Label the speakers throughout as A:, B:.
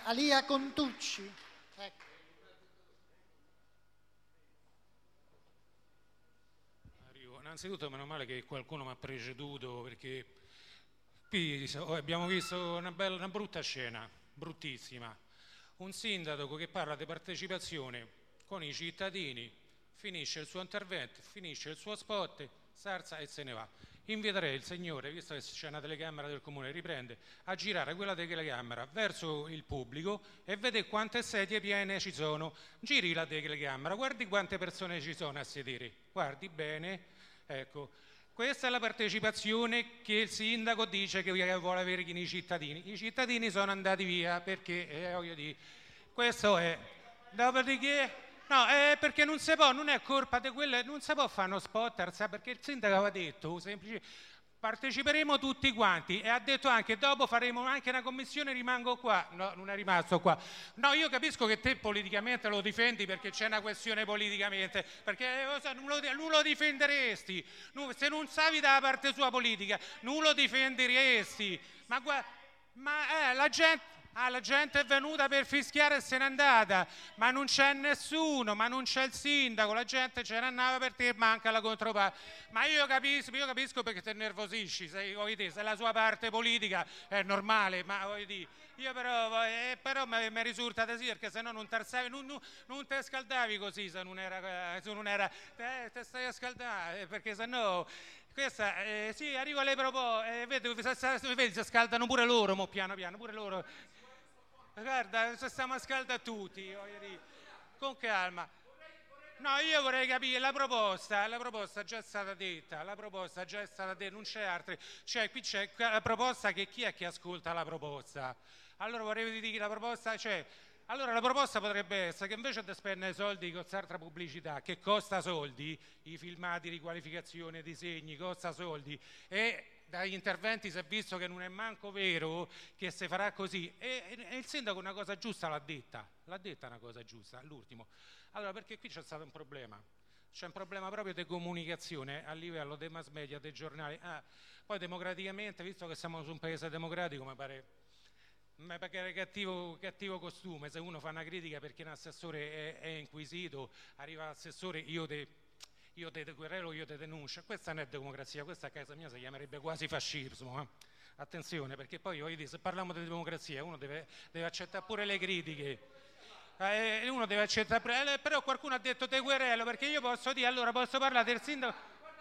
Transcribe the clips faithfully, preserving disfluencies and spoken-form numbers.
A: Alia Contucci. Ecco.
B: Arrivo. Innanzitutto meno male che qualcuno mi ha preceduto, perché qui abbiamo visto una, bella, una brutta scena, bruttissima. Un sindaco che parla di partecipazione con i cittadini, finisce il suo intervento, finisce il suo spot, s'alza e se ne va. Inviterei il signore, visto che c'è una telecamera del comune, riprende, a girare quella telecamera verso il pubblico e vede quante sedie piene ci sono. Giri la telecamera, guardi quante persone ci sono a sedere, guardi bene, ecco. Questa è la partecipazione che il sindaco dice che vuole avere con i cittadini. I cittadini sono andati via perché, eh, voglio dire, questo è. Dopodiché, no, è perché non si può, non è colpa di quello, non si può fare uno spot, perché il sindaco aveva detto, semplice, parteciperemo tutti quanti e ha detto anche dopo faremo anche una commissione, rimango qua. No, non è rimasto qua. No, io capisco che te politicamente lo difendi perché c'è una questione politicamente, perché non lo, non lo difenderesti, se non stavi dalla parte sua politica, non lo difenderesti. Ma, ma eh, la gente... Ah, la gente è venuta per fischiare e se n'è andata, ma non c'è nessuno, ma non c'è il sindaco, la gente ce ne andava per te e manca la controparte. Ma io capisco, io capisco perché ti nervosisci, sei, dire, se la sua parte politica è normale, ma voglio dire, io però, eh, però mi, mi risulta così, perché se no non ti non, non, non te scaldavi così se non era, se non era eh, te stai a scaldare, perché se no... Questa, eh, sì, arrivo alle proposte, eh, vedi, vedi, si scaldano pure loro, mo piano piano, pure loro. Guarda, se stiamo a scaldare tutti, voglio dire, con calma. No, io vorrei capire, la proposta, la proposta già è stata detta, la proposta già è stata detta, non c'è altri. Cioè, qui c'è la proposta che chi è che ascolta la proposta? Allora vorrei dire che la proposta, cioè, allora la proposta potrebbe essere che invece di spendere soldi con quest'altra pubblicità, che costa soldi, i filmati, riqualificazione, disegni, costa soldi, e dagli interventi si è visto che non è manco vero che si farà così, e, e il sindaco una cosa giusta l'ha detta, l'ha detta una cosa giusta, l'ultimo. Allora perché qui c'è stato un problema, c'è un problema proprio di comunicazione a livello dei mass media, dei giornali, ah, poi democraticamente, visto che siamo su un paese democratico, mi pare... Ma perché è cattivo, cattivo costume, se uno fa una critica perché un assessore è, è inquisito, arriva l'assessore, io te, io te querelo, io te denuncio. Questa non è democrazia, questa a casa mia si chiamerebbe quasi fascismo. Eh? Attenzione, perché poi voglio dire, se parliamo di democrazia uno deve, deve accettare pure le critiche. Eh, uno deve accettare pure, eh, però qualcuno ha detto te querelo, perché io posso dire, allora posso parlare del sindaco.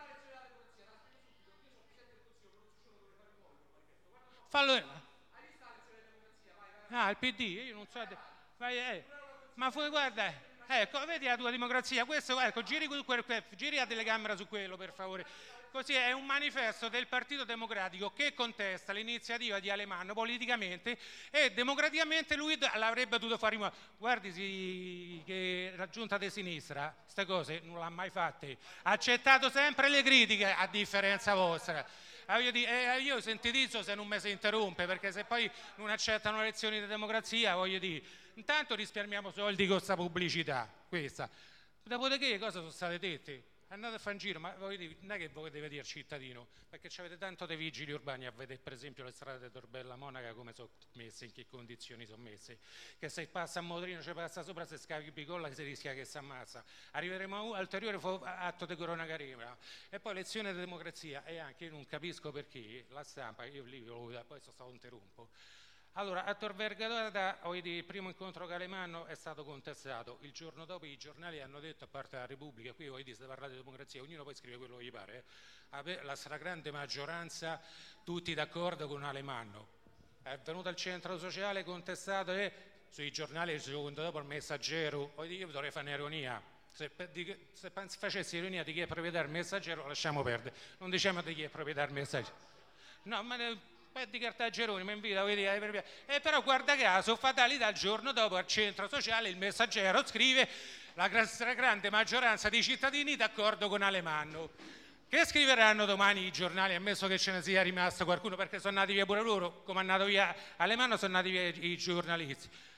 B: Fallo. Ah, il P D, io non so. Vai, eh. Ma fu, guarda, ecco, vedi la tua democrazia. Questo, ecco, giri, quel, giri la telecamera su quello, per favore. Così è un manifesto del Partito Democratico che contesta l'iniziativa di Alemanno politicamente e democraticamente lui l'avrebbe dovuto fare. Guardi, sì, che la giunta di sinistra, queste cose non l'ha mai fatte. Ha accettato sempre le critiche, a differenza vostra. Ah, io, eh, io sentitizzo se non mi si interrompe, perché se poi non accettano le lezioni di democrazia, voglio dire, intanto risparmiamo soldi con questa pubblicità, questa. Dopodiché cosa sono state dette? Andate a fare un giro, ma voglio dire, non è che voi deve dire il cittadino, perché avete tanto dei vigili urbani a vedere per esempio le strade di Torbella Monaca come sono messe, in che condizioni sono messe, che se passa a motorino ci passa sopra, se scavi picolla si rischia che si ammazza. Arriveremo a un ulteriore atto di coronavirus e poi lezione di democrazia, e anche io non capisco perché la stampa, io lì poi sono stato interrompo. Allora, a Tor Vergata, il primo incontro con Alemanno è stato contestato. Il giorno dopo i giornali hanno detto, a parte la Repubblica, qui voi dite parlare di democrazia, ognuno poi scrive quello che gli pare, eh? La stragrande maggioranza tutti d'accordo con Alemanno. È venuto al centro sociale contestato e sui giornali il secondo dopo il Messaggero, io dovrei fare un'ironia. Se, se facessi ironia di chi è proprietario del Messaggero, lasciamo perdere, non diciamo di chi è proprietario del Messaggero. No, ma... Poi di Cartageroni mi invita a vedere, e però guarda caso fatalità il giorno dopo al centro sociale il Messaggero scrive la grande maggioranza dei cittadini d'accordo con Alemanno. Che scriveranno domani i giornali, ammesso che ce ne sia rimasto qualcuno, perché sono andati via pure loro, come è andato via Alemanno sono andati via i giornalisti.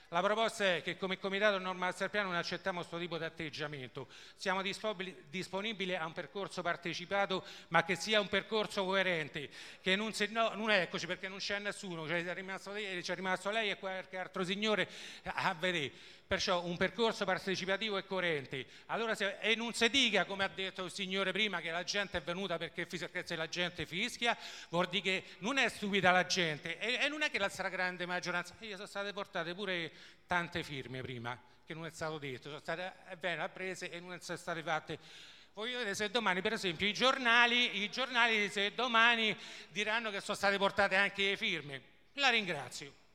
B: La proposta è che come Comitato Norma Serpiano non accettiamo questo tipo di atteggiamento, siamo disponibili a un percorso partecipato ma che sia un percorso coerente, che non, se, no, non è, eccoci perché non c'è nessuno, c'è rimasto, c'è rimasto lei e qualche altro signore a vedere, perciò un percorso partecipativo e coerente. Allora se, e non si dica come ha detto il signore prima che la gente è venuta perché, perché se la gente fischia, vuol dire che non è stupida la gente e, e non è che la stragrande maggioranza, io sono state portate pure tante firme prima che non è stato detto, sono state bene prese e non sono state fatte. Voglio vedere se domani per esempio i giornali, i giornali se domani diranno che sono state portate anche le firme. La ringrazio.